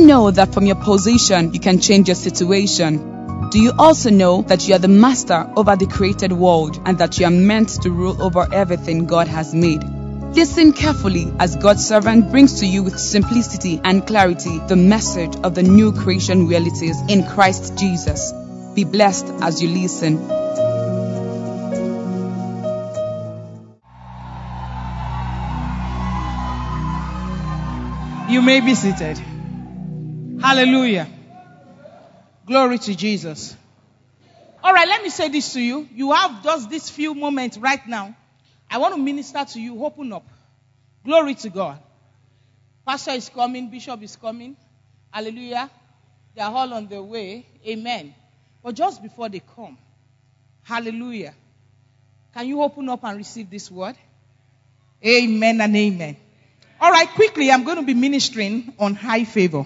know that from your position, you can change your situation? Do you also know that you are the master over the created world and that you are meant to rule over everything God has made? Listen carefully as God's servant brings to you with simplicity and clarity the message of the new creation realities in Christ Jesus. Be blessed as you listen. You may be seated. Hallelujah. Glory to Jesus. All right, let me say this to you. You have just this few moments right now. I want to minister to you. Open up. Glory to God. Pastor is coming. Bishop is coming. Hallelujah. They are all on their way. Amen. But just before they come, hallelujah. Can you open up and receive this word? Amen and amen. All right, quickly, I'm going to be ministering on high favor.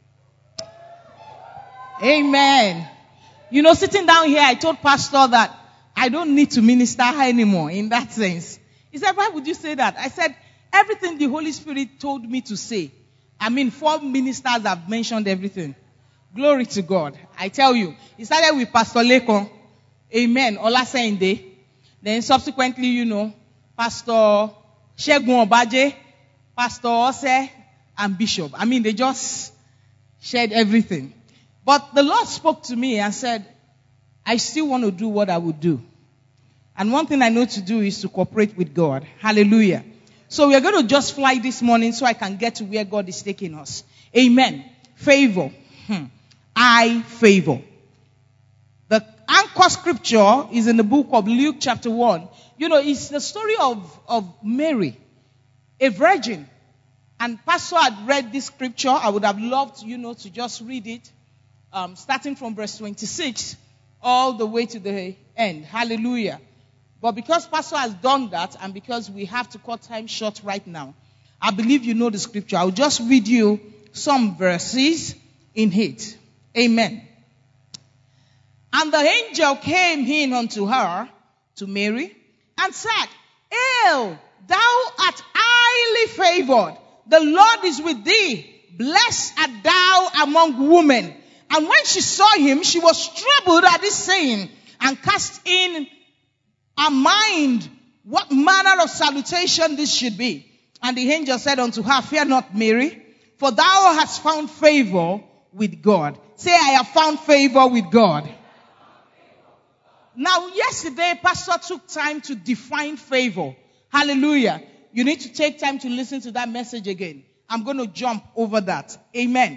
Amen. You know, sitting down here, I told Pastor that I don't need to minister anymore in that sense. He said, why would you say that? I said, everything the Holy Spirit told me to say. 4 ministers have mentioned everything. Glory to God. I tell you. He started with Pastor Lekon. Amen. Olasende. Then subsequently, Pastor Shegun Obaje, Pastor Ose, and Bishop. They just shared everything. But the Lord spoke to me and said, I still want to do what I would do. And one thing I know to do is to cooperate with God. Hallelujah. So we are going to just fly this morning so I can get to where God is taking us. Amen. Favor. I favor. The anchor scripture is in the book of Luke chapter 1. It's the story of Mary, a virgin. And Pastor had read this scripture. I would have loved, to just read it. Starting from verse 26 all the way to the end. Hallelujah. But because Pastor has done that and because we have to cut time short right now, I believe you know the scripture. I'll just read you some verses in it. Amen. And the angel came in unto her, to Mary, and said, Hail, thou art highly favored. The Lord is with thee. Blessed art thou among women. And when she saw him, she was troubled at this saying, and cast in her mind what manner of salutation this should be. And the angel said unto her, Fear not, Mary, for thou hast found favor with God. Say, I have found favor with God. Now, yesterday, Pastor took time to define favor. Hallelujah. You need to take time to listen to that message again. I'm going to jump over that. Amen.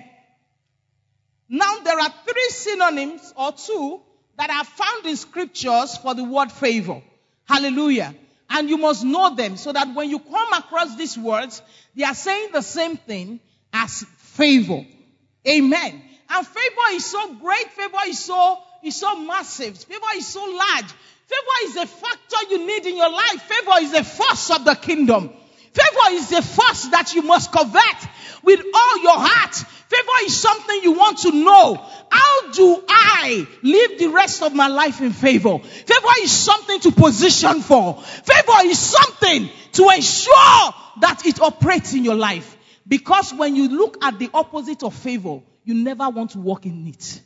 Now, there are 3 synonyms or 2 that are found in scriptures for the word favor. Hallelujah. And you must know them so that when you come across these words, they are saying the same thing as favor. Amen. And favor is so great. Favor is so massive. Favor is so large. Favor is a factor you need in your life. Favor is a force of the kingdom. Favor is a force that you must covet with all your heart. Favor is something you want to know. How do I live the rest of my life in favor? Favor is something to position for. Favor is something to ensure that it operates in your life. Because when you look at the opposite of favor, you never want to walk in it.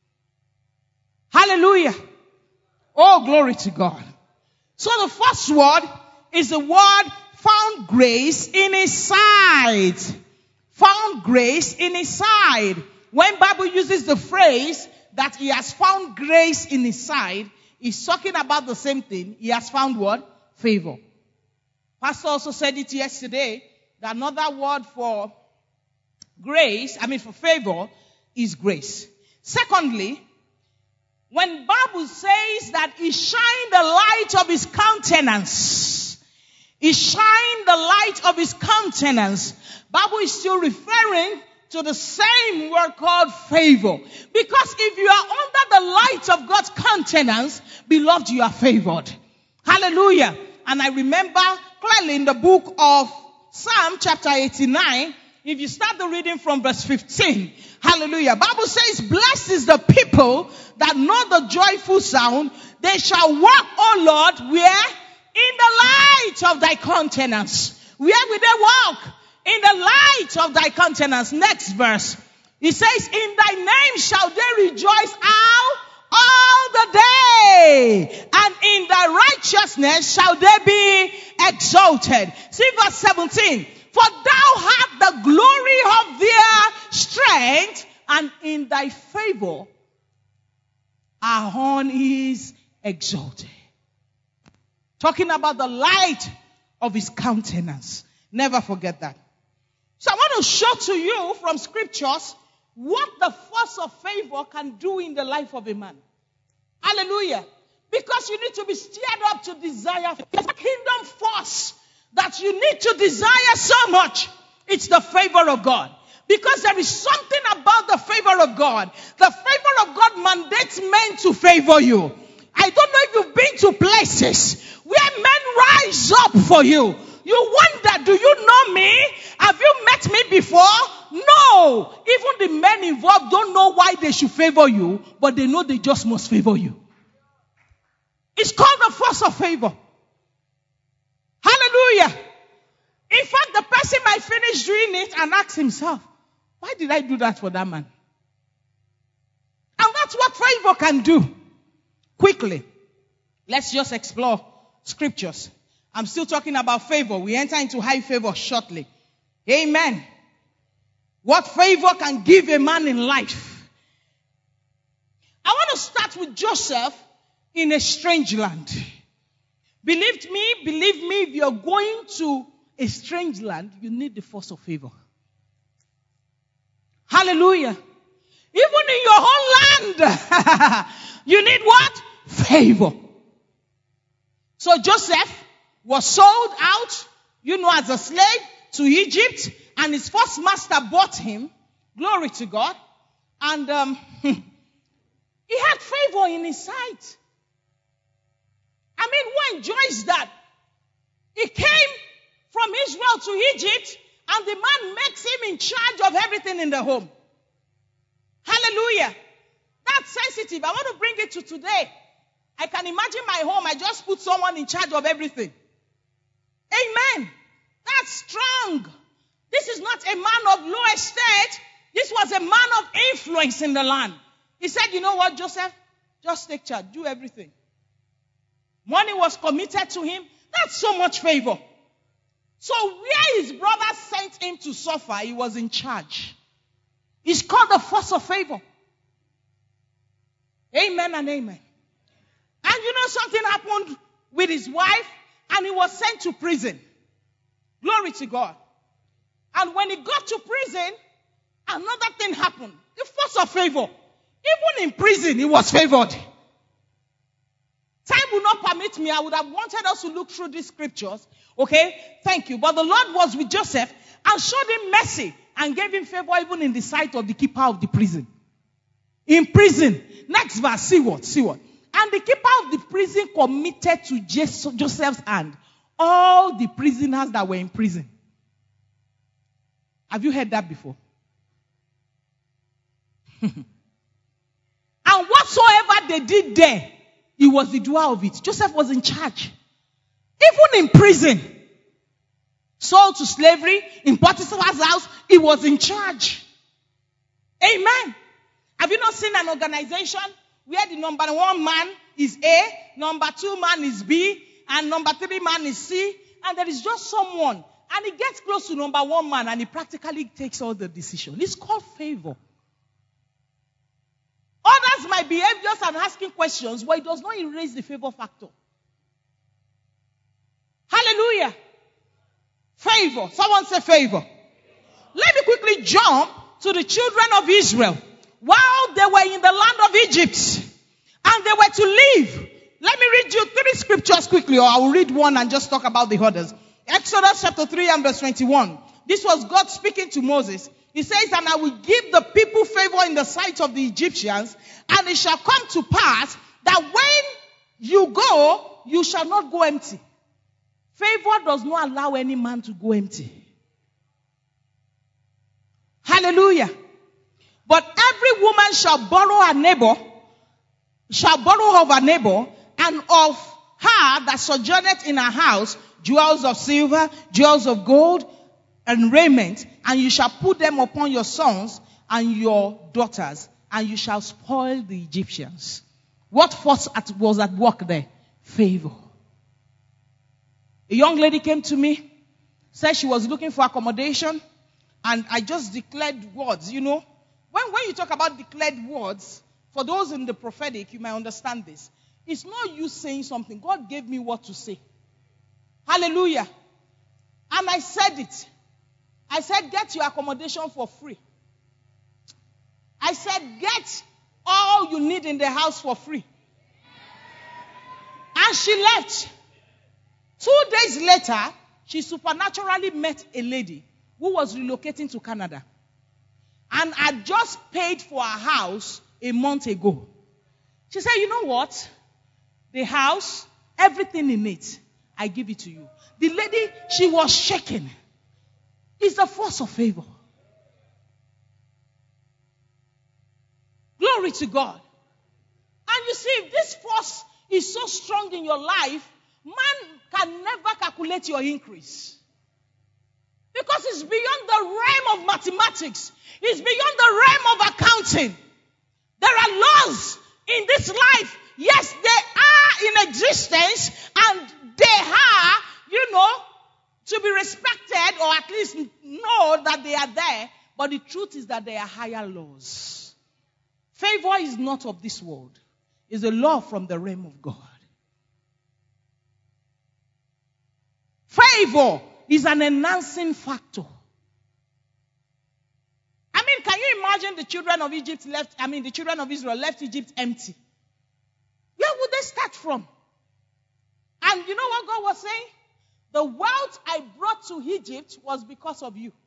Hallelujah. Oh, glory to God. So the first word is the word found grace in his side. Found grace in his side. When Bible uses the phrase that he has found grace in his side, he's talking about the same thing. He has found what? Favor. Pastor also said it yesterday, that another word for grace, for favor, is grace. Secondly, when Bible says that he shined the light of his countenance, he shined the light of his countenance, Bible is still referring to the same word called favor. Because if you are under the light of God's countenance, beloved, you are favored. Hallelujah. And I remember clearly in the book of Psalm chapter 89, if you start the reading from verse 15, hallelujah. Bible says, blessed is the people that know the joyful sound. They shall walk, O Lord, where? In the light of thy countenance. Where will they walk? In the light of thy countenance. Next verse. He says, in thy name shall they rejoice all the day, and in thy righteousness shall they be exalted. See verse 17. For thou art the glory of their strength, and in thy favor our horn is exalted. Talking about the light of his countenance. Never forget that. So I want to show to you from scriptures what the force of favor can do in the life of a man. Hallelujah. Because you need to be stirred up to desire. It's a kingdom force that you need to desire so much. It's the favor of God. Because there is something about the favor of God. The favor of God mandates men to favor you. I don't know if you've been to places where men rise up for you. You wonder, do you know me? Have you met me before? No. Even the men involved don't know why they should favor you, but they know they just must favor you. It's called the force of favor. Hallelujah. In fact, the person might finish doing it and ask himself, why did I do that for that man? And that's what favor can do. Quickly, let's just explore scriptures. I'm still talking about favor. We enter into high favor shortly. Amen. What favor can give a man in life? I want to start with Joseph in a strange land. Believe me, if you're going to a strange land, you need the force of favor. Hallelujah. Even in your own land, you need what? Favor. So Joseph was sold out, as a slave to Egypt, and his first master bought him. Glory to God. And he had favor in his sight. I mean, who enjoys that? He came from Israel to Egypt, and the man makes him in charge of everything in the home. Hallelujah. That's sensitive. I want to bring it to today. I can imagine my home. I just put someone in charge of everything. Amen. That's strong. This is not a man of low estate. This was a man of influence in the land. He said, you know what, Joseph? Just take charge. Do everything. Money was committed to him. That's so much favor. So where his brothers sent him to suffer, he was in charge. It's called the force of favor. Amen and amen. And something happened with his wife, and he was sent to prison. Glory to God. And when he got to prison, another thing happened. The force of favor. Even in prison, he was favored. Time will not permit me. I would have wanted us to look through these scriptures. Okay? Thank you. But the Lord was with Joseph and showed him mercy and gave him favor even in the sight of the keeper of the prison. In prison. Next verse. See what? And the keeper of the prison committed to Joseph's hand all the prisoners that were in prison. Have you heard that before? And whatsoever they did there, he was the doer of it. Joseph was in charge. Even in prison, sold to slavery, in Potiphar's house, he was in charge. Amen. Have you not seen an organization where the number one man is A, number two man is B, and number three man is C, and there is just someone, and he gets close to number one man, and he practically takes all the decision. It's called favor. Others might behave just and asking questions, but it does not erase the favor factor. Hallelujah. Favor. Someone say favor. Let me quickly jump to the children of Israel. While they were in the land of Egypt, and they were to leave. Let me read you 3 scriptures quickly, or I will read one and just talk about the others. Exodus chapter 3 and verse 21. This was God speaking to Moses. He says, and I will give the people favor in the sight of the Egyptians, and it shall come to pass that when you go, you shall not go empty. Favor does not allow any man to go empty. Hallelujah. But every woman shall borrow of her neighbor, and of her that sojourneth in her house, jewels of silver, jewels of gold, and raiment, and you shall put them upon your sons and your daughters, and you shall spoil the Egyptians. What force was at work there? Favor. A young lady came to me, said she was looking for accommodation, and I just declared words. You know, when you talk about declared words, for those in the prophetic, you might understand this. It's not you saying something. God gave me what to say. Hallelujah. And I said it. I said, get your accommodation for free. I said, get all you need in the house for free. And she left. 2 days later, she supernaturally met a lady who was relocating to Canada. And had just paid for her house a month ago. She said, you know what? The house, everything in it, I give it to you. The lady, she was shaking. It's the force of favor. Glory to God. And you see, if this force is so strong in your life, man can never calculate your increase. Because it's beyond the realm of mathematics. It's beyond the realm of accounting. There are laws in this life. Yes, they are in existence, and they are, to be respected, or at least know that they are there. But the truth is that they are higher laws. Favor is not of this world. It's a law from the realm of God. Favor is an enhancing factor. I mean, can you imagine the children of Israel left Egypt empty? Where would they start from? And you know what God was saying? The wealth I brought to Egypt was because of you.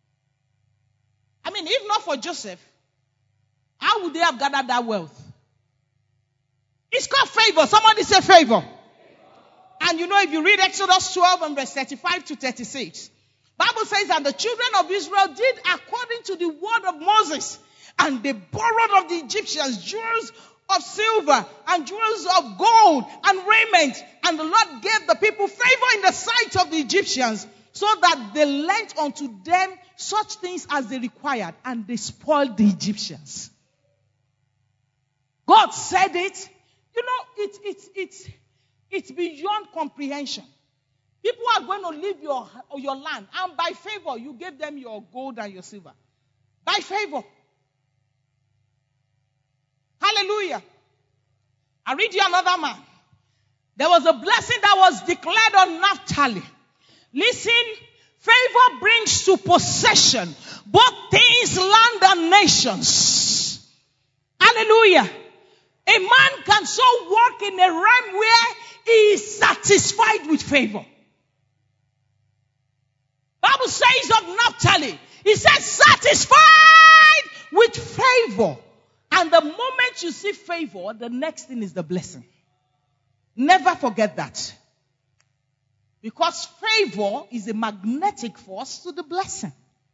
I mean, if not for Joseph, how would they have gathered that wealth? It's called favor. Somebody say favor. And if you read Exodus 12 and verse 35 to 36, Bible says, and the children of Israel did according to the word of Moses, and they borrowed of the Egyptians jewels of silver and jewels of gold and raiment. And the Lord gave the people favor in the sight of the Egyptians, so that they lent unto them such things as they required, and they spoiled the Egyptians. God said it. It's beyond comprehension. People are going to leave your land, and by favor, you gave them your gold and your silver. By favor. Hallelujah. I read you another man. There was a blessing that was declared on Naphtali. Listen, favor brings to possession both things, land, and nations. Hallelujah. A man can so walk in a realm where he is satisfied with favor. Bible says of Naphtali, he says satisfied with favor. And the moment you see favor, the next thing is the blessing. Never forget that. Because favor is a magnetic force to the blessing.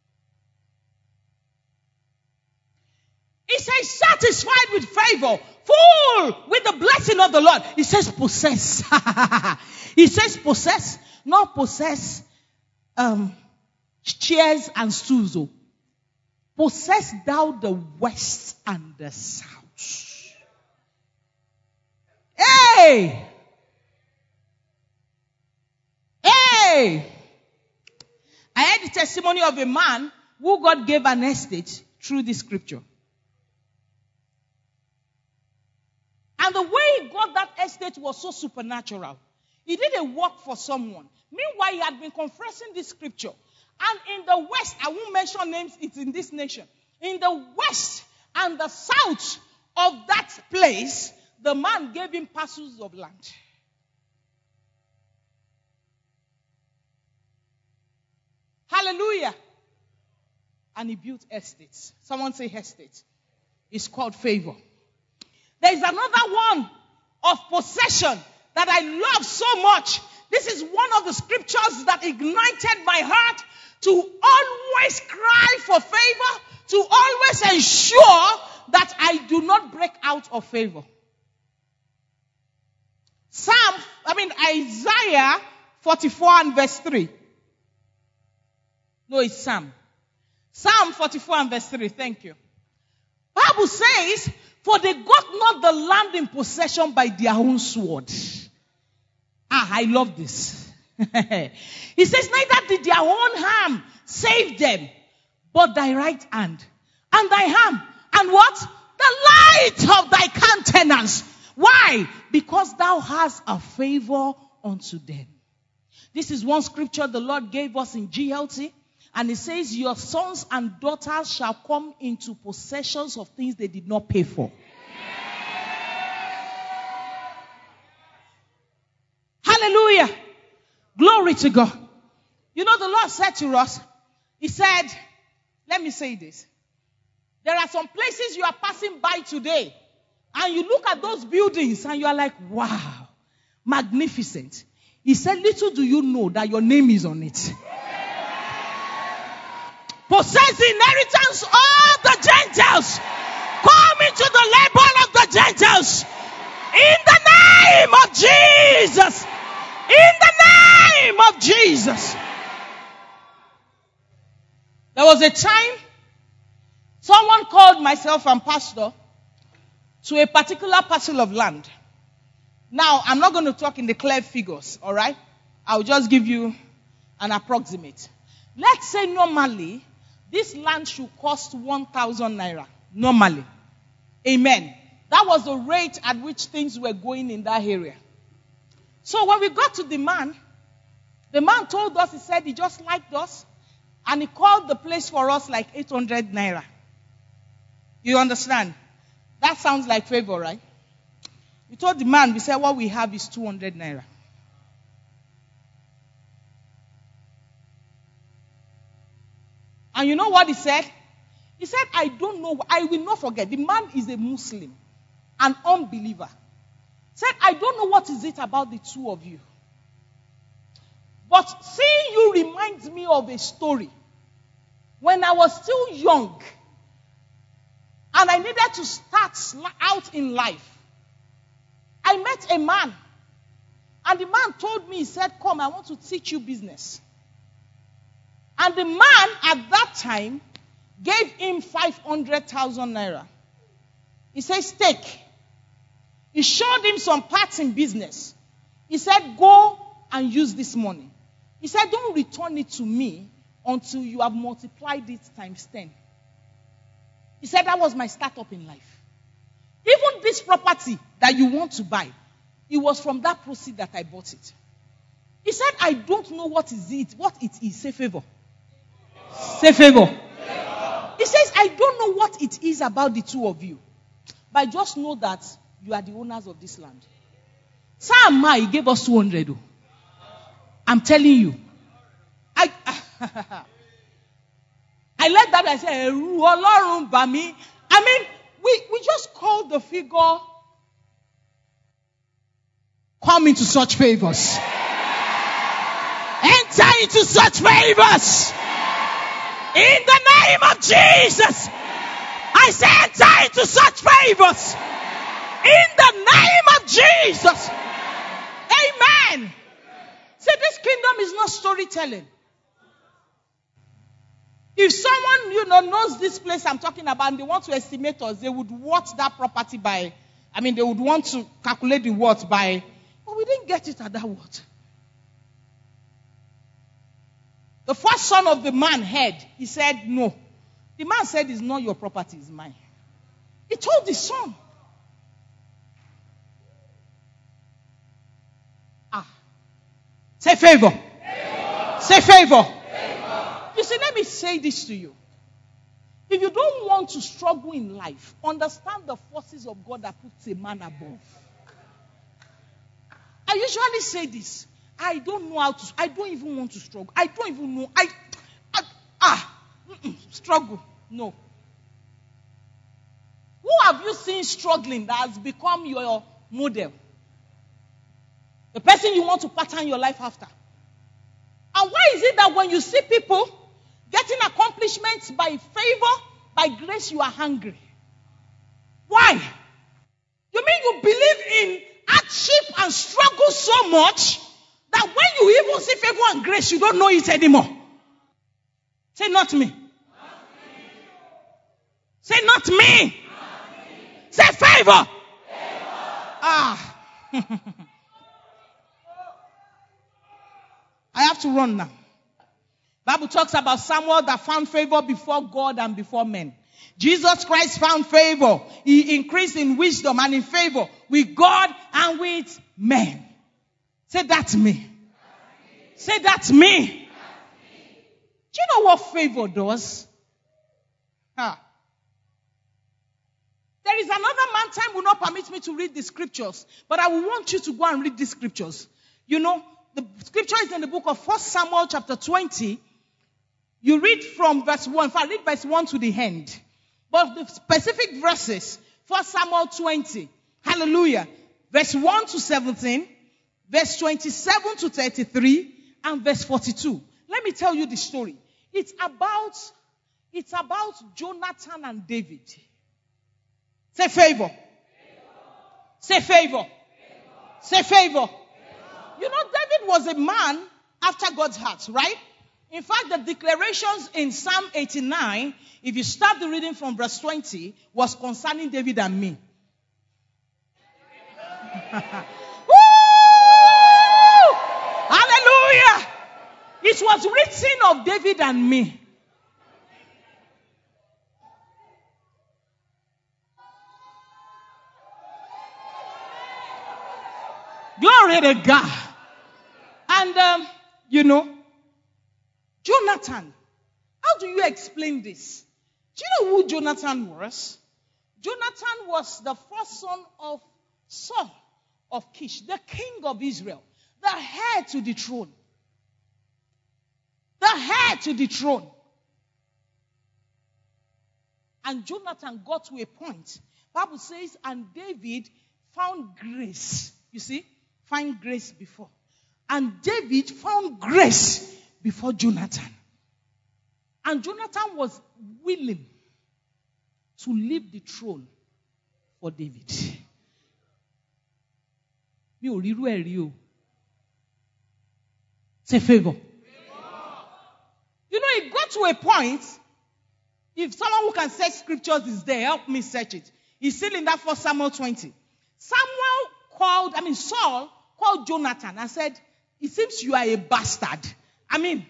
He says satisfied with favor, full with the blessing of the Lord. He says possess. He says possess, not possess chairs and stools. Possess thou the west and the south. Hey! Hey! I heard the testimony of a man who God gave an estate through this scripture. And the way he got that estate was so supernatural. He did a work for someone. Meanwhile, he had been confessing this scripture. And in the west, I won't mention names, it's in this nation. In the west and the south of that place, the man gave him parcels of land. Hallelujah. And he built estates. Someone say estate. It's called favor. There is another one of possession that I love so much. This is one of the scriptures that ignited my heart to always cry for favor, to always ensure that I do not break out of favor. Isaiah 44 and verse 3. No, it's Psalm. Psalm 44 and verse 3. Thank you. Bible says, for they got not the land in possession by their own sword. I love this. He says, neither did their own hand save them, but thy right hand, and thy hand, and what? The light of thy countenance. Why? Because thou hast a favor unto them. This is one scripture the Lord gave us in GLT. And it says, your sons and daughters shall come into possessions of things they did not pay for. Hallelujah. Glory to God. You know, the Lord said to us, He said, let me say this. There are some places you are passing by today, and you look at those buildings, and you are like, wow, magnificent. He said, little do you know that your name is on it. Possess the inheritance of the Gentiles. Come into the labor of the Gentiles. In the name of Jesus. In the name of Jesus. There was a time someone called myself and pastor to a particular parcel of land. Now, I'm not going to talk in the clear figures, all right? I'll just give you an approximate. Let's say normally, this land should cost 1,000 naira. Normally. Amen. That was the rate at which things were going in that area. So when we got to the man told us, he said he just liked us. And he called the place for us like 800 naira. You understand? That sounds like favor, right? We told the man, we said what we have is 200 naira. And you know what he said? He said, I don't know. I will not forget. The man is a Muslim, an unbeliever. He said, I don't know what is it about the two of you. But seeing you reminds me of a story. When I was still young, and I needed to start out in life, I met a man. And the man told me, he said, come, I want to teach you business. And the man at that time gave him 500,000 naira. He says, take. He showed him some parts in business. He said, go and use this money. He said, don't return it to me until you have multiplied it times 10. He said, that was my startup in life. Even this property that you want to buy, it was from that proceed that I bought it. He said, I don't know what it is. Say favor. Say favor. He says, I don't know what it is about the two of you. But I just know that you are the owners of this land. Sam he gave us 200. I'm telling you. I let that. I said, I mean, we just called the figure, come into such favors. Enter into such favors. In the name of Jesus. I say enter into such favors. In the name of Jesus. Amen. See, this kingdom is not storytelling. If someone, knows this place I'm talking about and they want to estimate us, they would watch that property by, they would want to calculate the worth by, but we didn't get it at that worth. The first son of the man heard, he said, no. The man said, it's not your property, it's mine. He told the son. Say favor. Favor. Say favor. Favor. You see, let me say this to you. If you don't want to struggle in life, understand the forces of God that puts a man above. I usually say this. I don't know how to, I don't even want to struggle. I don't even know. Struggle. No. Who have you seen struggling that has become your model? The person you want to pattern your life after. And why is it that when you see people getting accomplishments by favor, by grace, you are hungry? Why? You mean you believe in hardship and struggle so much that when you even see favor and grace, you don't know it anymore? Say, not me. Say, not me. Say, favor. Ah. I have to run now. Bible talks about Samuel that found favor before God and before men. Jesus Christ found favor. He increased in wisdom and in favor with God and with men. Say, that's me. Say, that's me. Do you know what favor does? There is another man, time will not permit me to read the scriptures, but I will want you to go and read the scriptures. You know, the scripture is in the book of 1 Samuel chapter 20. You read from verse 1. If I read verse 1 to the end. But the specific verses, 1 Samuel 20. Hallelujah. Verse 1 to 17. Verse 27 to 33. And verse 42. Let me tell you the story. It's about Jonathan and David. Say favor. Say favor. Say favor. You know, David was a man after God's heart, right? In fact, the declarations in Psalm 89, if you start the reading from verse 20, was concerning David and me. Woo! Hallelujah! It was written of David and me. Glory to God. And, you know, Jonathan. How do you explain this? Do you know who Jonathan was? Jonathan was the first son of Saul of Kish, the king of Israel, the heir to the throne. The heir to the throne. And Jonathan got to a point. Bible says, and David found grace. You see? Find grace before. And David found grace before Jonathan. And Jonathan was willing to leave the throne for David. Say favor. You know, it got to a point, if someone who can search scriptures is there, help me search it. It's still in that 1 Samuel 20. Saul called Jonathan and said, it seems you are a bastard. I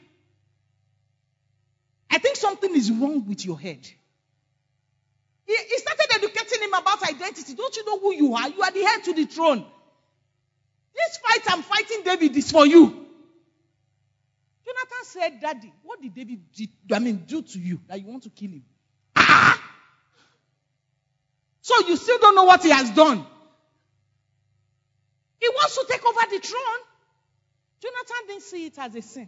think something is wrong with your head. He started educating him about identity. Don't you know who you are? You are the heir to the throne. This fight I'm fighting David is for you. Jonathan said, Daddy, what did David do to you that you want to kill him? So you still don't know what he has done. He wants to take over the throne. Jonathan didn't see it as a sin.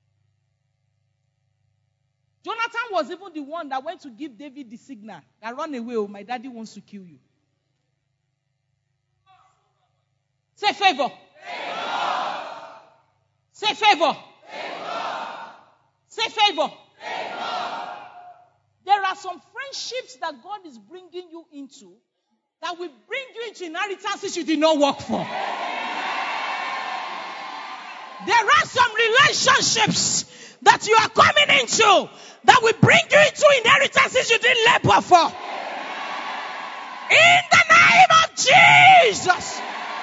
Jonathan was even the one that went to give David the signal that run away, oh, my daddy wants to kill you. Say favor. Favor. Say favor. Favor. Say favor. Favor. There are some friendships that God is bringing you into that will bring you into inheritances you did not work for. There are some relationships that you are coming into that will bring you into inheritances you didn't labor for. In the name of Jesus.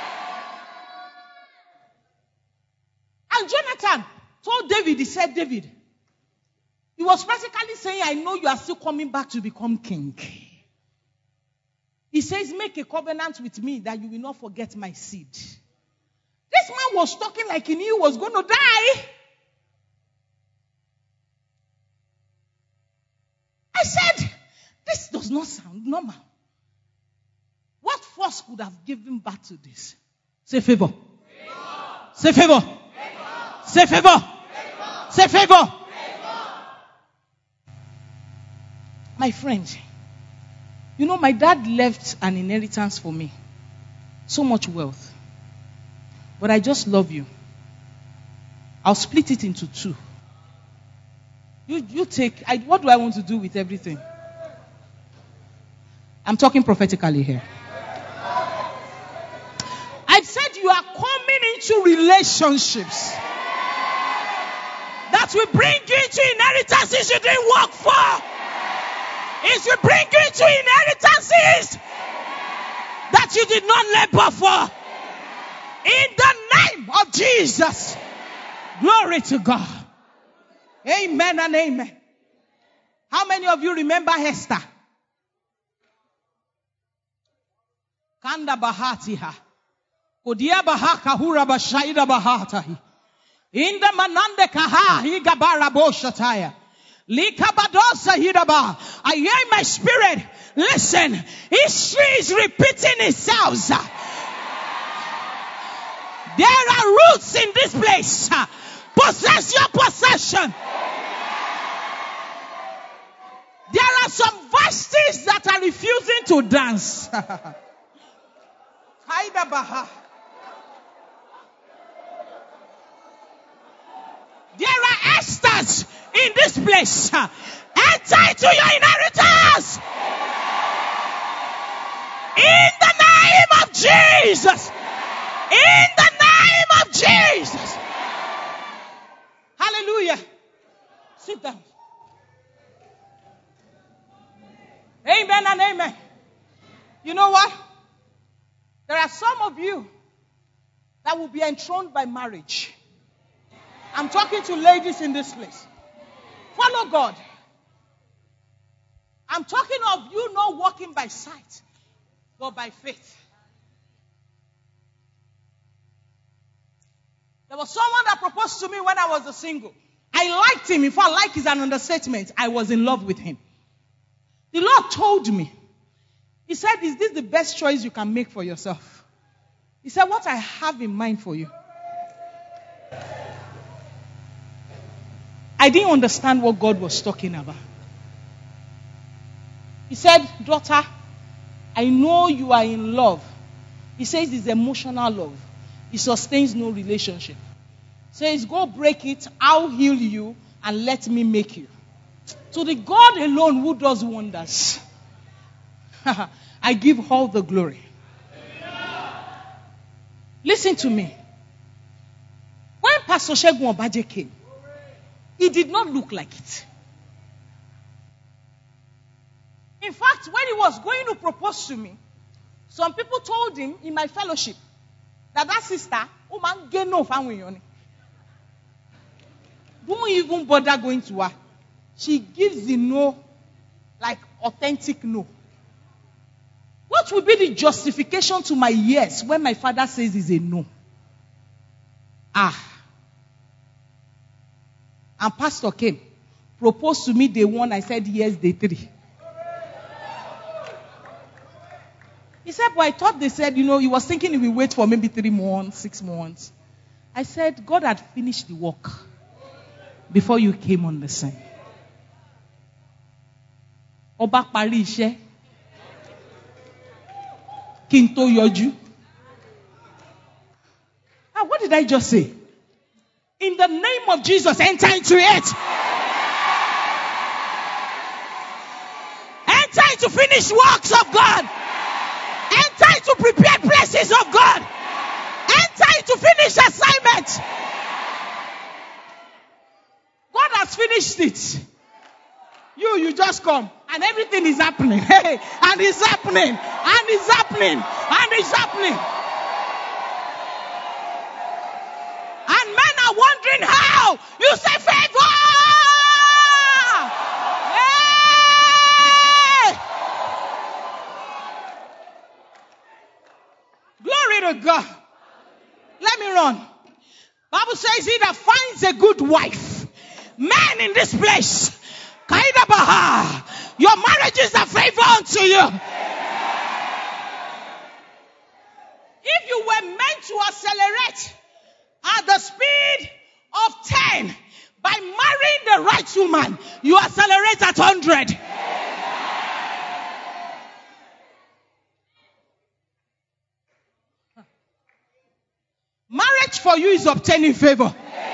And Jonathan told David, he said, David, he was practically saying, I know you are still coming back to become king. He says, make a covenant with me that you will not forget my seed. This man was talking like he knew he was going to die. I said, this does not sound normal. What force could have given birth to this? Say favor. Favor. Say favor. Favor. Say favor. Favor. Say favor. Favor. My friend, you know, my dad left an inheritance for me. So much wealth. But I just love you. I'll split it into two. You take, what do I want to do with everything? I'm talking prophetically here. I said you are coming into relationships that will bring you into inheritances you didn't work for. It will bring you into inheritances that you did not labor for. In the name of Jesus. Glory to God. Amen and amen. How many of you remember Esther? Kanda bahatiha. Kodia bahaka hura bashaida bahatahi. Inda manande kaha higabara boshataya. Likabadosa hidaba. I hear in my spirit. Listen, history is repeating itself. There are roots in this place. Possess your possession. There are some vastings that are refusing to dance. There are Esthers in this place. Enter into your inheritance. In the name of Jesus. In the name of Jesus. Hallelujah. Sit down. Amen and amen. You know what? There are some of you that will be enthroned by marriage. I'm talking to ladies in this place. Follow God. I'm talking of you not walking by sight, but by faith. There was someone that proposed to me when I was a single. I liked him. In fact, like is an understatement. I was in love with him. The Lord told me. He said, is this the best choice you can make for yourself? He said, what I have in mind for you. I didn't understand what God was talking about. He said, daughter, I know you are in love. He says it's emotional love. It sustains no relationship. Says, go break it, I'll heal you, and let me make you. To the God alone who does wonders, I give all the glory. Listen to me. When Pastor Shegun Obaje came, he did not look like it. In fact, when he was going to propose to me, some people told him in my fellowship that sister, don't even bother going to her. She gives the no, like authentic no. What will be the justification to my yes when my father says it's a no? And pastor came, proposed to me day 1, I said yes, day 3. He said, but I thought they said, he was thinking he will wait for maybe 3 months, 6 months. I said, God had finished the work before you came on the scene. Oba pari ise. Kinto yoju. What did I just say? In the name of Jesus, enter into it. Enter into finished works of God. Enter into prepared places of God. Enter into finished assignments. God has finished it. You just come and everything is happening. Hey, and it's happening. And it's happening. And it's happening. And men are wondering how. You say favor. Hey! Glory to God. Let me run. Bible says he that finds a good wife. Men in this place. Kaida Baha. Your marriages are favor unto you. If you were meant to accelerate at the speed of 10 by marrying the right woman, you accelerate at 100. Marriage for you is obtaining favor.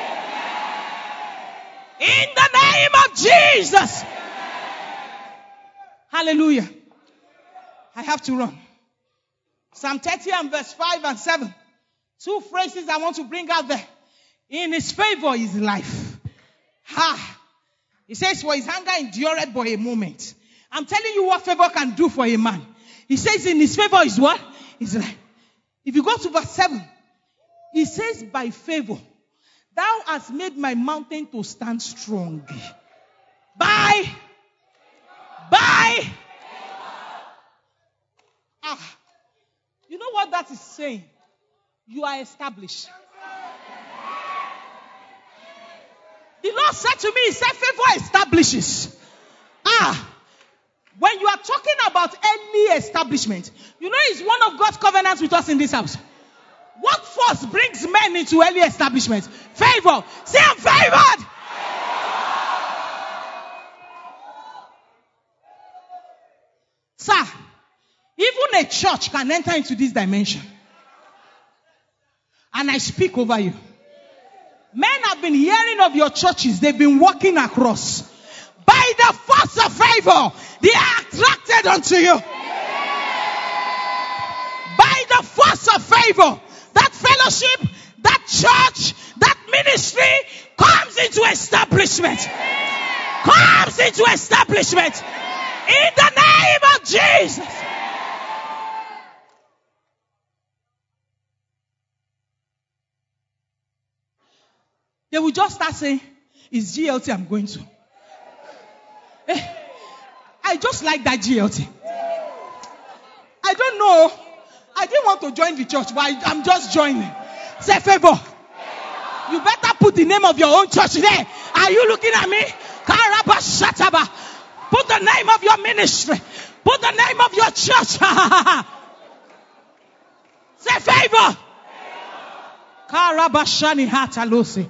In the name of Jesus. Hallelujah. I have to run. Psalm 30 and verse 5 and 7. 2 phrases I want to bring out there. In his favor is life. He says, for his anger endureth but a moment, I'm telling you what favor can do for a man. He says in his favor is what? His life. If you go to verse 7, he says, by favor, thou hast made my mountain to stand strong. By. You know what that is saying? You are established. The Lord said to me, he said, favor establishes. When you are talking about early establishment, you know it's one of God's covenants with us in this house. What force brings men into early establishment? Favor. Say, I'm favored. Sir, even a church can enter into this dimension. And I speak over you. Men have been hearing of your churches. They've been walking across. By the force of favor, they are attracted unto you. By the force of favor, that fellowship, that church, that ministry comes into establishment. Comes into establishment. In the name of Jesus. They will just start saying, it's GLT I'm going to. I just like that GLT. I don't know. I didn't want to join the church, but I'm just joining. Say favor. You better put the name of your own church there. Are you looking at me? Karabashataba. Put the name of your ministry. Put the name of your church. Say favor. Karabashani hatalusi.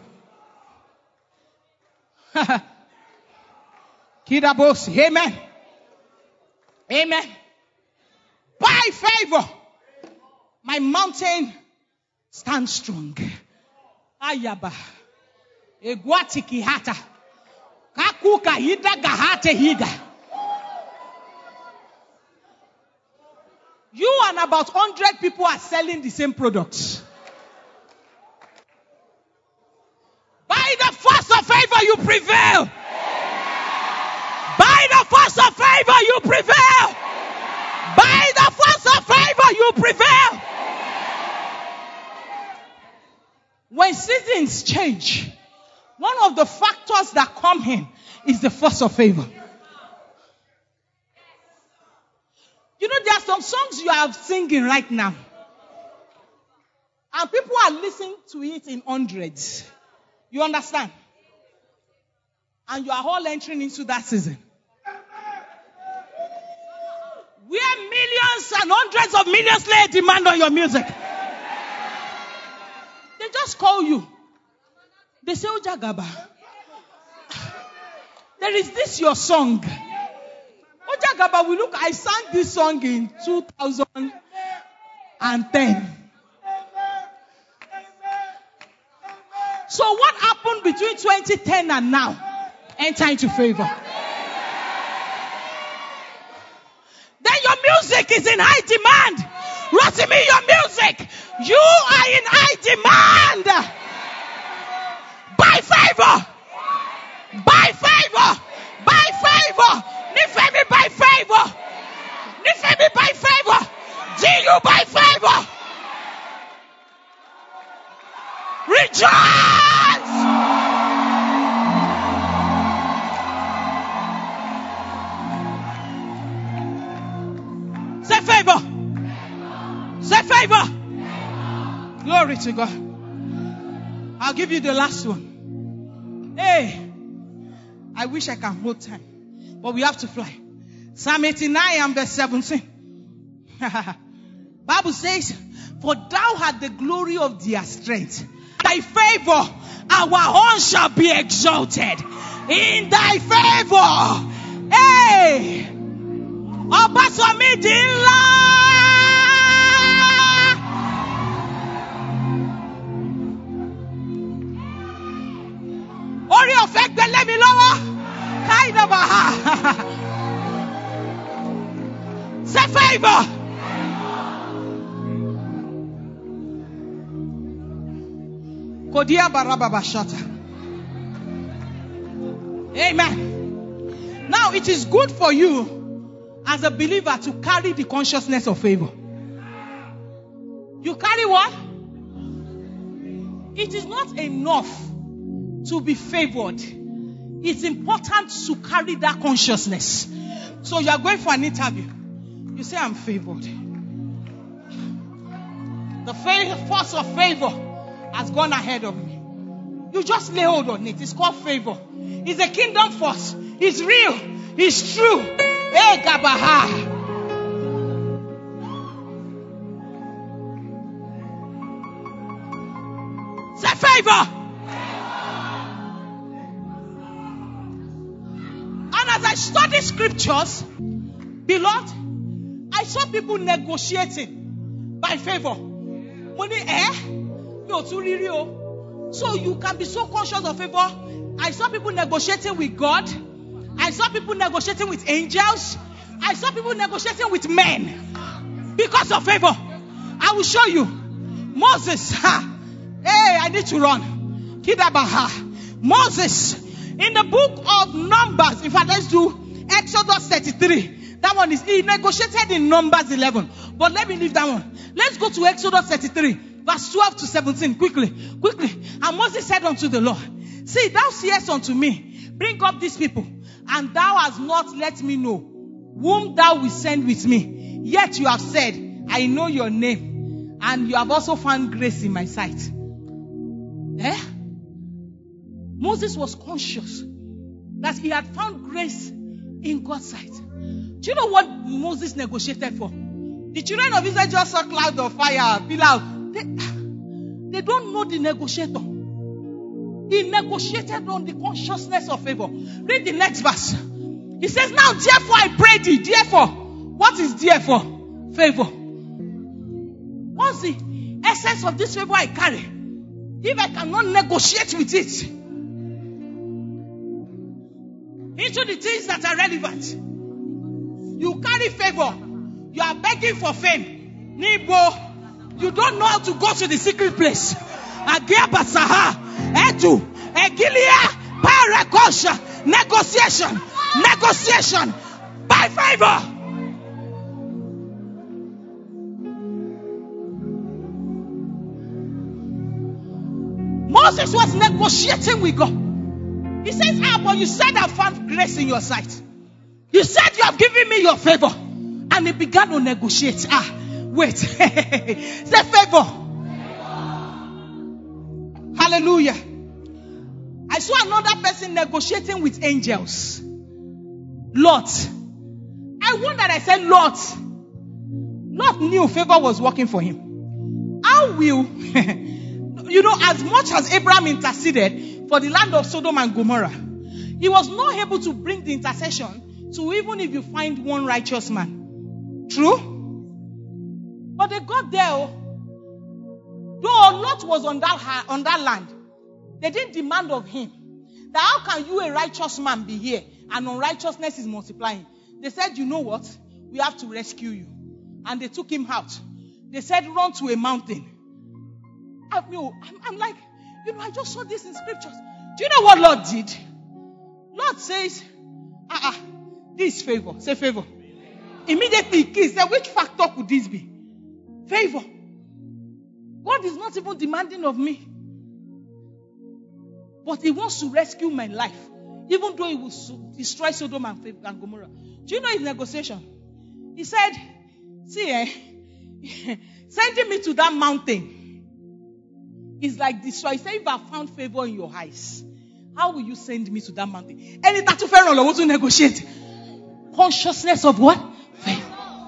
Kidabosi. Amen. Amen. By favor, my mountain stands strong. Ayaba. Egwatiki hata. Kakuka hida gahate hida. You and about 100 people are selling the same products. By the force of favor, you prevail. By the force of favor, you prevail. By the force of favor, you prevail. When seasons change, one of the factors that come in is the force of favor. You know, there are some songs you are singing right now, and people are listening to it in hundreds. You understand? And you are all entering into that season where millions and hundreds of millions lay a demand on your music. They just call you. They say, Ojagaba, there is this your song. Ojagaba, I sang this song in 2010. So what happened between 2010 and now? Enter into favor. Then your music is in high demand. Rotimi, your music, you are in high demand. By favor. By favor. By favor. Nifemi by favor. Nifemi by favor. GU by favor. Rejoice. Say favor. Say favor. Glory to God. I'll give you the last one. Hey, I wish I can hold time, but we have to fly. Psalm 89 and verse 17. Bible says, for thou art the glory of their strength. Thy favor, our horn shall be exalted. In thy favor. Hey, Obasamidila. Ori ofek bele mi lowo. Kaida baha. Say favor. Kodia baraba bashata. Amen. Now it is good for you as a believer to carry the consciousness of favor. You carry what? It is not enough to be favored. It's important to carry that consciousness. So you are going for an interview. You say, I'm favored. The force of favor has gone ahead of me. You just lay hold on it. It's called favor. It's a kingdom force. It's real. It's true. Hey, Gabaha. Say favor. And as I study scriptures, beloved, I saw people negotiating by favor. Money, so you can be so conscious of favor. I saw people negotiating with God. I saw people negotiating with angels. I saw people negotiating with men because of favor. I will show you. Moses, hey, I need to run. Kidabaha. Moses, in the book of Numbers, in fact, let's do Exodus 33. That one is, he negotiated in Numbers 11. But let me leave that one. Let's go to Exodus 33, verse 12 to 17. Quickly. And Moses said unto the Lord, see, thou seest unto me, bring up these people, and thou hast not let me know whom thou wilt send with me. Yet you have said, I know your name, and you have also found grace in my sight. Moses was conscious that he had found grace in God's sight. Do you know what Moses negotiated for? The children of Israel just saw cloud of fire, pillar. They don't know the negotiator. He negotiated on the consciousness of favor. Read the next verse. He says, now therefore I pray thee. Therefore. What is therefore? Favor. What's the essence of this favor I carry? If I cannot negotiate with it into the things that are relevant, you carry favor. You are begging for fame. Nibo. You don't know how to go to the secret place. Agiabasaha. Edu. Egilia. Parakosha. Negotiation. By favor. Moses was negotiating with God. He says, but you said I found grace in your sight. You said you have given me your favor. And he began to negotiate. Wait. Say favor. Hallelujah. I saw another person negotiating with angels. Lot. I wondered, I said, Lot knew favor was working for him. How will, as much as Abraham interceded for the land of Sodom and Gomorrah, he was not able to bring the intercession to even if you find one righteous man. True? But they got there. Though Lot was on that land, they didn't demand of him that how can you, a righteous man, be here and unrighteousness is multiplying. They said, you know what? We have to rescue you. And they took him out. They said, run to a mountain. I'm like, I just saw this in scriptures. Do you know what Lord did? Lord says, this is favor. Say favor. Immediately he said, which factor could this be? Favor. God is not even demanding of me. But he wants to rescue my life. Even though he will destroy Sodom and Gomorrah. Do you know his negotiation? He said, see, sending me to that mountain is like destroy. He said, if I found favor in your eyes, how will you send me to that mountain? Any tattoo fair on want to negotiate. Consciousness of what? Favor.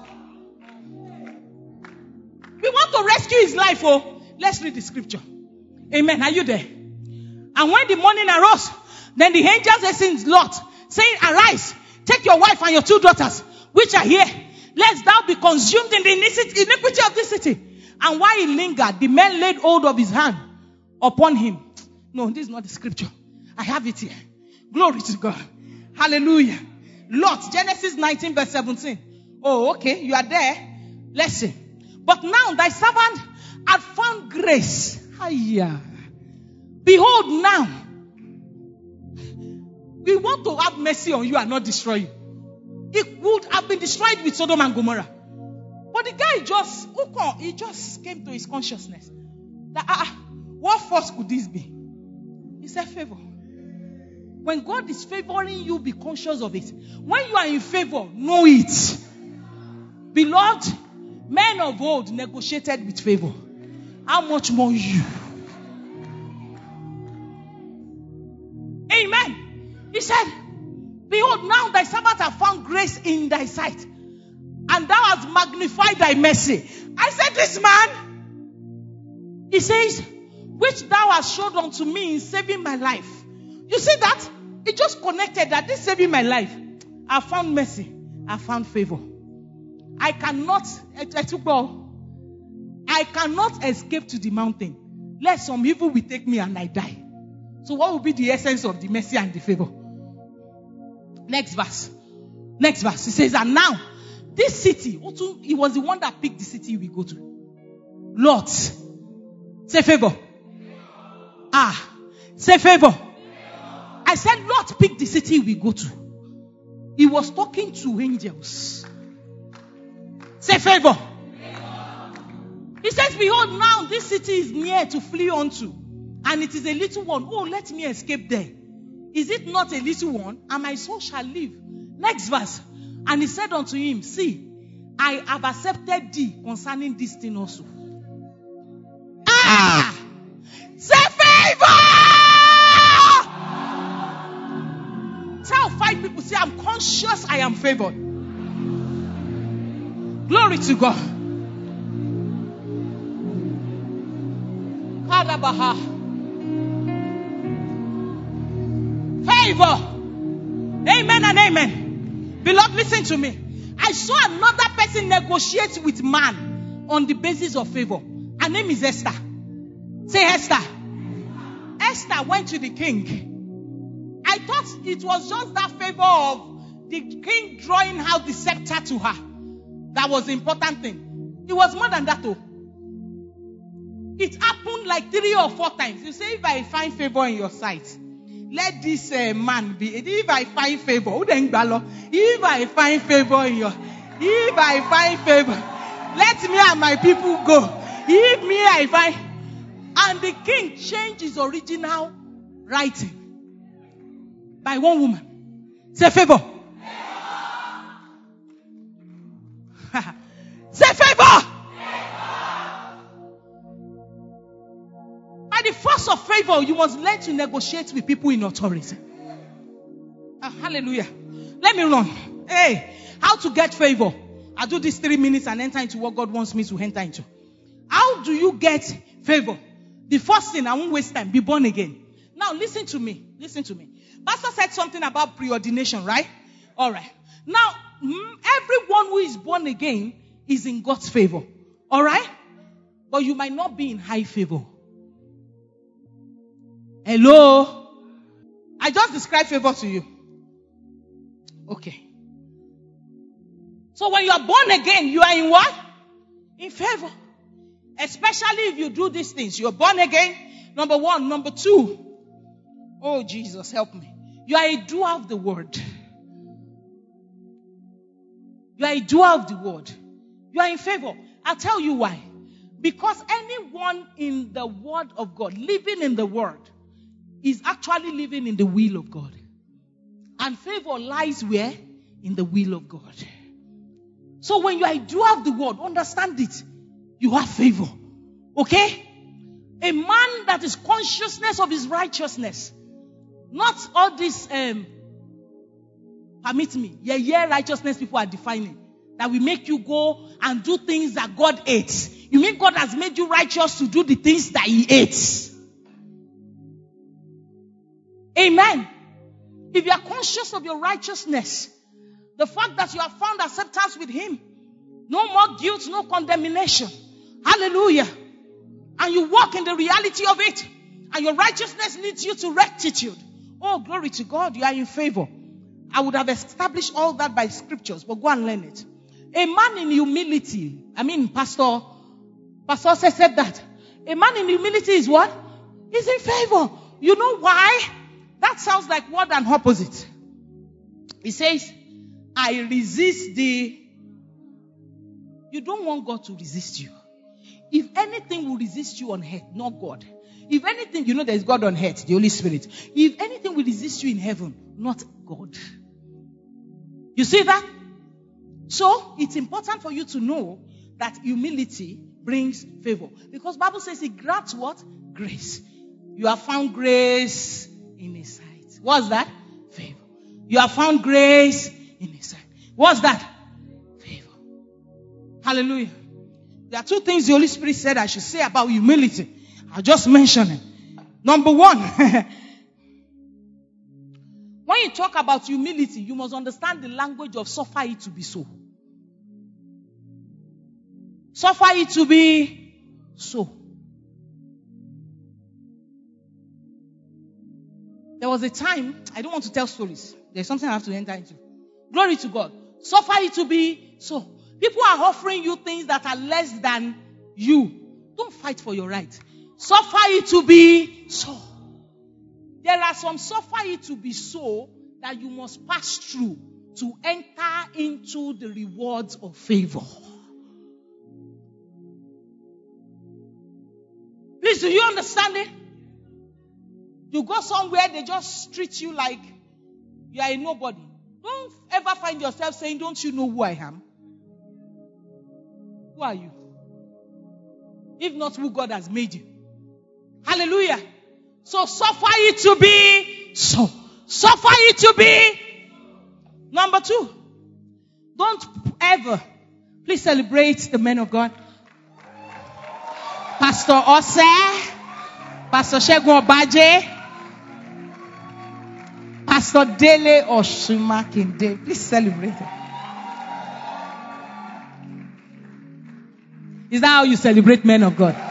We want to rescue his life. Let's read the scripture. Amen. Are you there? And when the morning arose, then the angels hastened Lot, saying, arise, take your wife and your 2 daughters, which are here, lest thou be consumed in the iniquity of this city. And while he lingered, the men laid hold of his hand upon him. No, this is not the scripture. I have it here. Glory to God. Hallelujah. Lot, Genesis 19 verse 17. Oh, okay, you are there. Listen. But now thy servant had found grace. Hiya. Behold now, we want to have mercy on you and not destroy you. It would have been destroyed with Sodom and Gomorrah. But the guy just came to his consciousness that, what force could this be? He said favor. When God is favoring you, be conscious of it. When you are in favor, know it. Beloved, men of old negotiated with favor. How much more you? Amen. He said, behold, now thy servant hath found grace in thy sight, and thou hast magnified thy mercy. I said, this man, he says, which thou hast showed unto me in saving my life. You see that? It just connected that this saving my life. I found mercy. I found favor. I cannot escape to the mountain, lest some evil will take me and I die. So what will be the essence of the mercy and the favor? Next verse. It says, and now, this city, he was the one that picked the city we go to. Lot. Say favor. Say favor. I said, Lot picked the city we go to. He was talking to angels. Say favor. He says, behold, now this city is near to flee unto, and it is a little one. Oh, let me escape there. Is it not a little one? And my soul shall live. Next verse. And he said unto him, see, I have accepted thee concerning this thing also. Say favor! Tell 5 people, say, I'm conscious I am favored. Glory to God. Favor. Amen and amen. Beloved, listen to me. I saw another person negotiate with man on the basis of favor. Her name is Esther. Say Esther. Esther went to the king. I thought it was just that favor of the king drawing out the scepter to her that was the important thing. It was more than that though. It happened like 3 or 4 times. You say, if I find favor in your sight, let this man be. If I find favor, if I find favor in your, if I find favor, let me and my people go. If me I find, and the king changed his original writing by one woman. Say favor. Say favor. By the force of favor, you must learn to negotiate with people in authority. Hallelujah. Let me run. Hey, how to get favor? I'll do this 3 minutes and enter into what God wants me to enter into. How do you get favor? The first thing, I won't waste time, be born again. Now listen to me. Pastor said something about preordination, right? All right. Now, everyone who is born again is in God's favor. All right? But you might not be in high favor. Hello? I just described favor to you. Okay. So when you are born again, you are in what? In favor. Especially if you do these things. You are born again. Number 1. Number 2. Oh, Jesus, help me. You are a doer of the word. You are a doer of the word. You are in favor. I'll tell you why. Because anyone in the word of God, living in the word, is actually living in the will of God. And favor lies where? In the will of God. So when you are a doer of the word, understand it. You have favor. Okay? A man that is consciousness of his righteousness. Not all this, permit me, righteousness people are defining. That will make you go and do things that God hates. You mean God has made you righteous to do the things that he hates? Amen. If you are conscious of your righteousness, the fact that you have found acceptance with him, no more guilt, no condemnation. Hallelujah. And you walk in the reality of it, and your righteousness leads you to rectitude. Oh, glory to God, you are in favor. I would have established all that by scriptures, but go and learn it. A man in humility, Pastor said that. A man in humility is what? Is in favor. You know why? That sounds like word and opposite. He says, I resist the... You don't want God to resist you. If anything will resist you on earth, not God. If anything, you know there is God on earth, the Holy Spirit. If anything will resist you in heaven, not God. You see that? So, it's important for you to know that humility brings favor. Because Bible says it grants what? Grace. You have found grace in His sight. What's that? Favor. You have found grace in His sight. What's that? Favor. Hallelujah. There are two things the Holy Spirit said I should say about humility. I'll just mention it. Number one, when you talk about humility, you must understand the language of suffer it to be so. Suffer it to be so. There was a time, I don't want to tell stories. There's something I have to enter into. Glory to God. Suffer it to be so. People are offering you things that are less than you. Don't fight for your right. Suffer it to be so. There are some suffer it to be so that you must pass through to enter into the rewards of favor. Please, do you understand it? You go somewhere, they just treat you like you are a nobody. Don't ever find yourself saying, don't you know who I am? Who are you? If not who God has made you. Hallelujah. So suffer it to be so. Suffer it to be. Number two. Don't ever. Please celebrate the men of God. Pastor Ose. Pastor Shegun Obaje. Pastor Dele Oshumakinde. Please celebrate it. Is that how you celebrate men of God?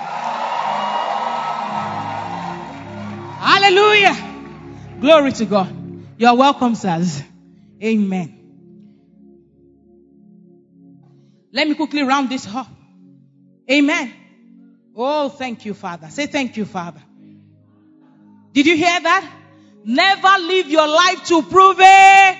Hallelujah. Glory to God. You are welcome, sirs. Amen. Let me quickly round this up. Amen. Oh, thank you, Father. Say thank you, Father. Did you hear that? Never live your life to prove it.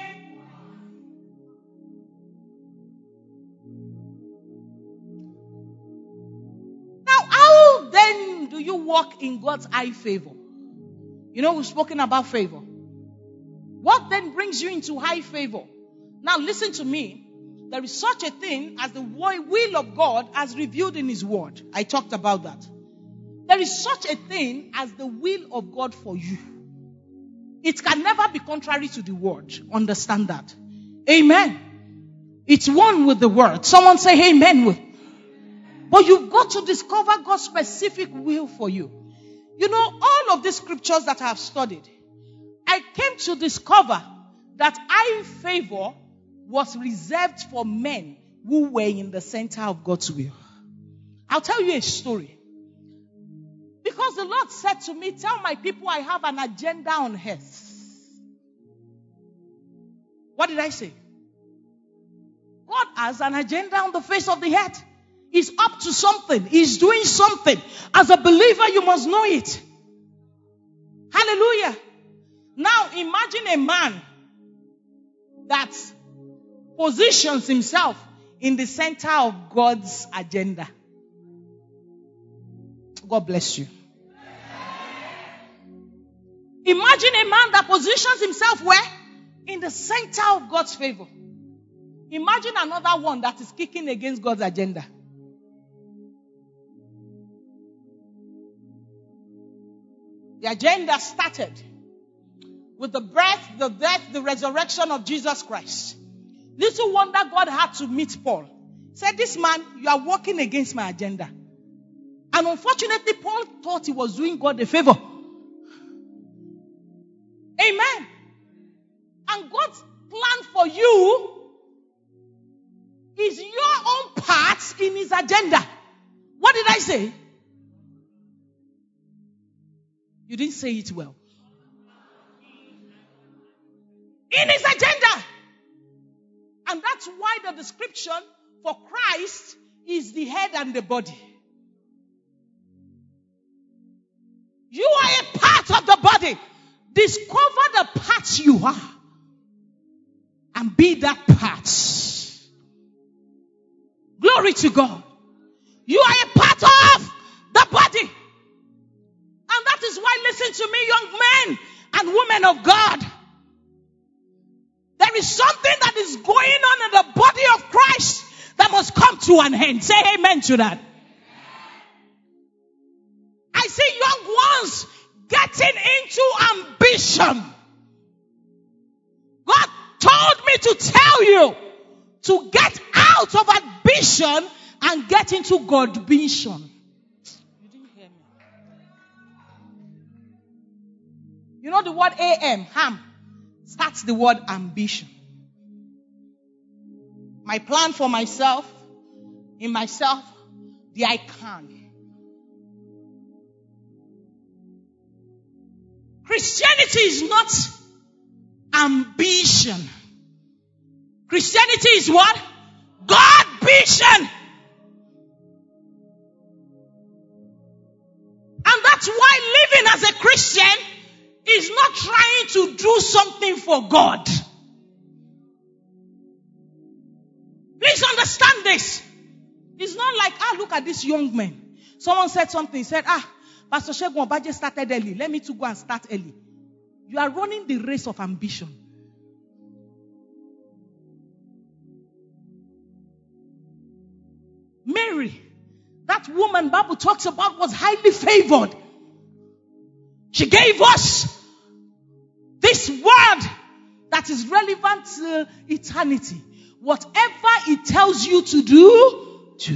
Now, how then do you walk in God's high favor? You know, we've spoken about favor. What then brings you into high favor? Now, listen to me. There is such a thing as the will of God as revealed in His Word. I talked about that. There is such a thing as the will of God for you. It can never be contrary to the Word. Understand that. Amen. It's one with the Word. Someone say amen with. But you've got to discover God's specific will for you. You know, all of these scriptures that I have studied, I came to discover that high favor was reserved for men who were in the center of God's will. I'll tell you a story. Because the Lord said to me, tell my people I have an agenda on earth. What did I say? God has an agenda on the face of the earth. He's up to something. He's doing something. As a believer, you must know it. Hallelujah. Now, imagine a man that positions himself in the center of God's agenda. God bless you. Imagine a man that positions himself where? In the center of God's favor. Imagine another one that is kicking against God's agenda. The agenda started with the birth, the death, the resurrection of Jesus Christ. Little wonder God had to meet Paul. He said, this man, you are working against my agenda. And unfortunately, Paul thought he was doing God a favor. Amen. And God's plan for you is your own part in His agenda. What did I say? You didn't say it well. In His agenda. And that's why the description for Christ is the head and the body. You are a part of the body. Discover the parts you are. and be that part. Glory to God. You are a part of the body. And that is why, listen to me, young men and women of God. There is something that is going on in the body of Christ that must come to an end. Say amen to that. I see young ones getting into ambition. God told me to tell you to get out of ambition and get into God-vision. You didn't hear me. You know the word ham starts the word ambition. My plan for myself, in myself, the I can. Christianity is not ambition. Christianity is what? God-vision. And that's why living as a Christian is not trying to do something for God. Please understand this. It's not like, look at this young man. Someone said something. He said, Pastor Shegun Obaje started early. Let me too go and start early. You are running the race of ambition. Mary, that woman Bible talks about, was highly favored. She gave us this word that is relevant to eternity. Whatever it tells you to do.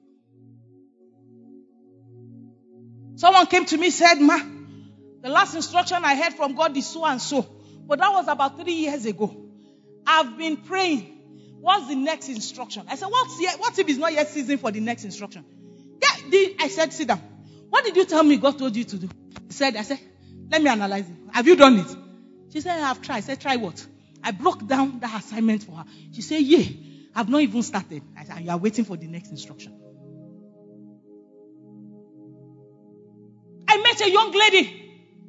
Someone came to me and said, Ma, the last instruction I heard from God is so and so. But that was about 3 years ago. I've been praying. What's the next instruction? I said, what if it's not yet season for the next instruction? Yeah, I said, sit down. What did you tell me God told you to do? I said, let me analyze it. Have you done it? She said, I have tried. I said, try what? I broke down that assignment for her. She said, yeah, I've not even started. I said, you are waiting for the next instruction. I met a young lady.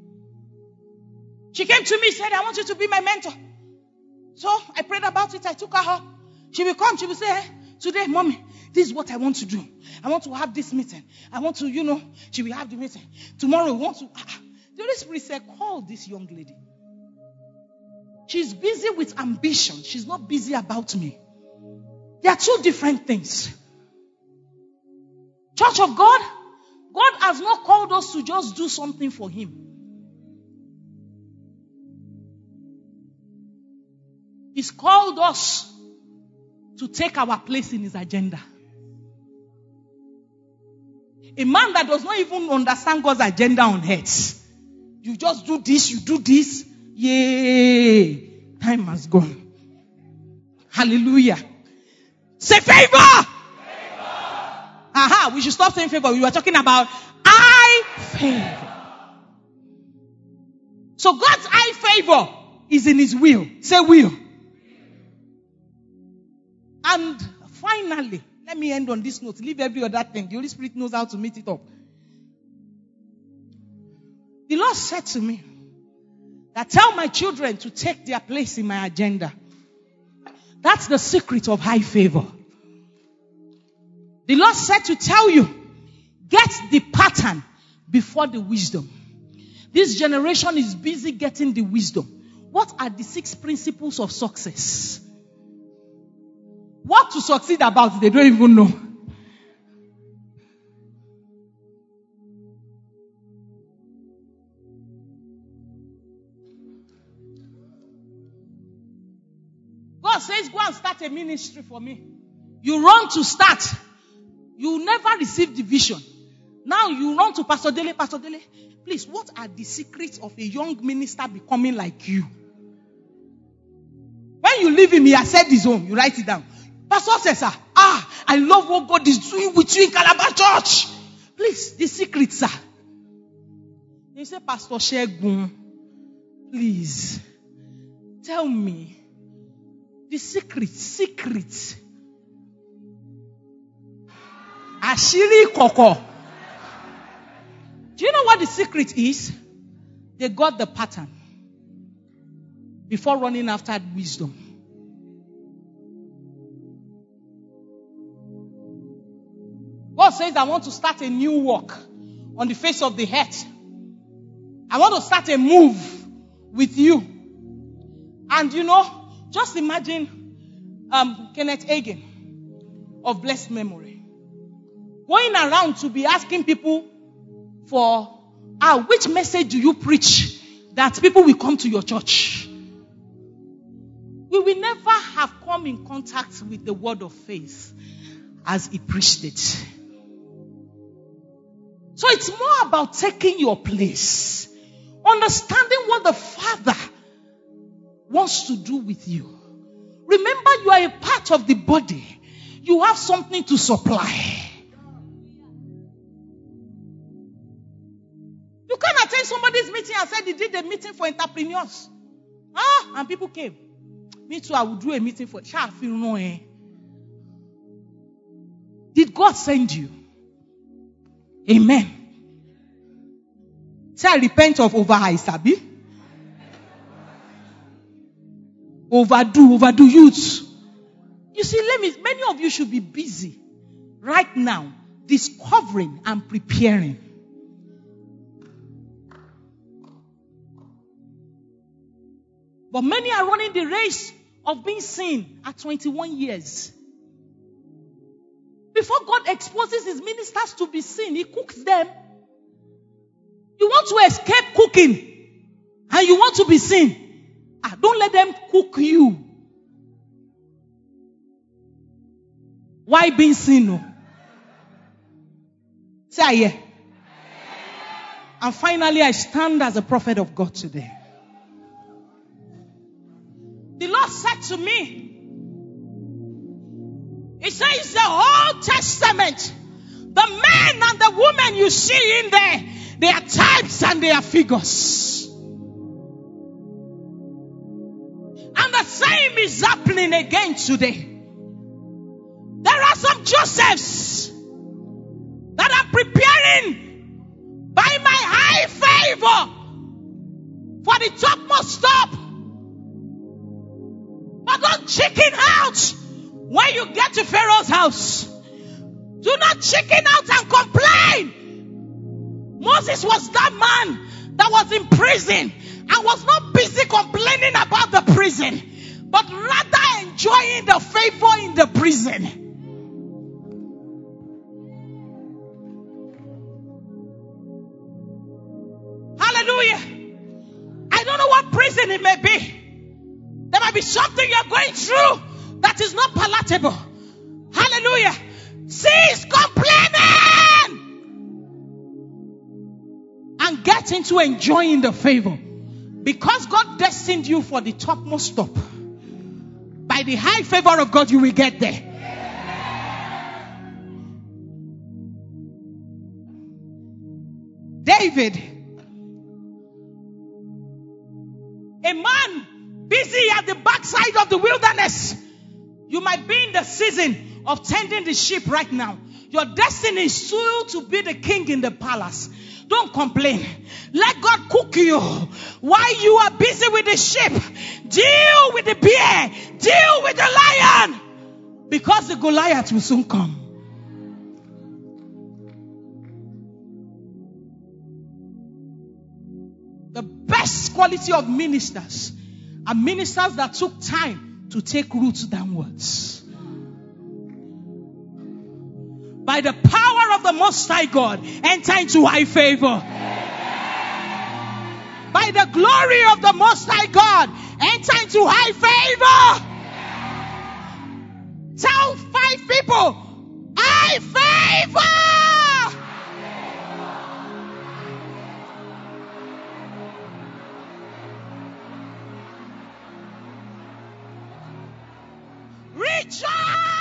She came to me and said, I want you to be my mentor. So I prayed about it. I took her home. She will come. She will say, hey, today, mommy, this is what I want to do. I want to have this meeting. I want to, she will have the meeting. Tomorrow, we want to. The Holy Spirit said, call this young lady. She's busy with ambition. She's not busy about me. They are two different things. Church of God, God has not called us to just do something for Him. He's called us to take our place in His agenda. A man that does not even understand God's agenda on earth. You just do this, you do this. Yay! Time has gone. Hallelujah. Say favor! Aha, we should stop saying favor. We were talking about eye favor. So God's eye favor is in His will. Say will. And finally, let me end on this note. Leave every other thing. The Holy Spirit knows how to meet it up. The Lord said to me that tell my children to take their place in my agenda. That's the secret of high favor. The Lord said to tell you, get the pattern before the wisdom. This generation is busy getting the wisdom. What are the 6 principles of success? What to succeed about, they don't even know. God says, go and start a ministry for me. You run to start. You never receive the vision. Now you run to Pastor Dele. Pastor Dele, please, what are the secrets of a young minister becoming like you? When you leave him, he has said his own. You write it down. Pastor says, I love what God is doing with you in Calabar Church. Please, the secrets, sir. You say, Pastor Shegun, please, tell me the secrets. Ashiri Koko. Do you know what the secret is? They got the pattern before running after wisdom. God says, I want to start a new walk on the face of the earth. I want to start a move with you. And just imagine Kenneth Hagin of blessed memory going around to be asking people for, which message do you preach that people will come to your church? We will never have come in contact with the word of faith as he preached it. So it's more about taking your place, understanding what the Father wants to do with you. Remember, you are a part of the body. You have something to supply. You can't attend somebody's meeting and say they did a meeting for entrepreneurs. And people came. Me too, I would do a meeting for Shafi. Did God send you? Amen. Say, I repent of over Sabi. Overdo youth. You see, many of you should be busy right now discovering and preparing. But many are running the race of being seen at 21 years. Before God exposes his ministers to be seen, he cooks them. You want to escape cooking and you want to be seen. Don't let them cook you. Why being seen? No? Say yeah. And finally, I stand as a prophet of God today. The Lord said to me, He says the Old Testament, the men and the women you see in there, they are types and they are figures. And the same is happening again today. There are some Josephs that are preparing by my high favor for the topmost stop. But don't chicken out when you get to Pharaoh's house. Do not chicken out and complain. Moses was that man that was in prison and was not busy complaining about the prison, but rather enjoying the favor in the prison. Hallelujah. I don't know what prison it may be. There might be something you're going through that is not palatable. Hallelujah. Cease complaining and get into enjoying the favor. Because God destined you for the topmost stop. By the high favor of God, you will get there. David, a man busy at the backside of the wilderness. You might be in the season of tending the sheep right now. Your destiny is still to be the king in the palace. Don't complain. Let God cook you while you are busy with the sheep. Deal with the bear. Deal with the lion. Because the Goliath will soon come. The best quality of ministers are ministers that took time to take roots downwards. By the power of the Most High God, enter into high favor. By the glory of the Most High God, enter into high favor. Tell 5 people, high favor. Rejoice!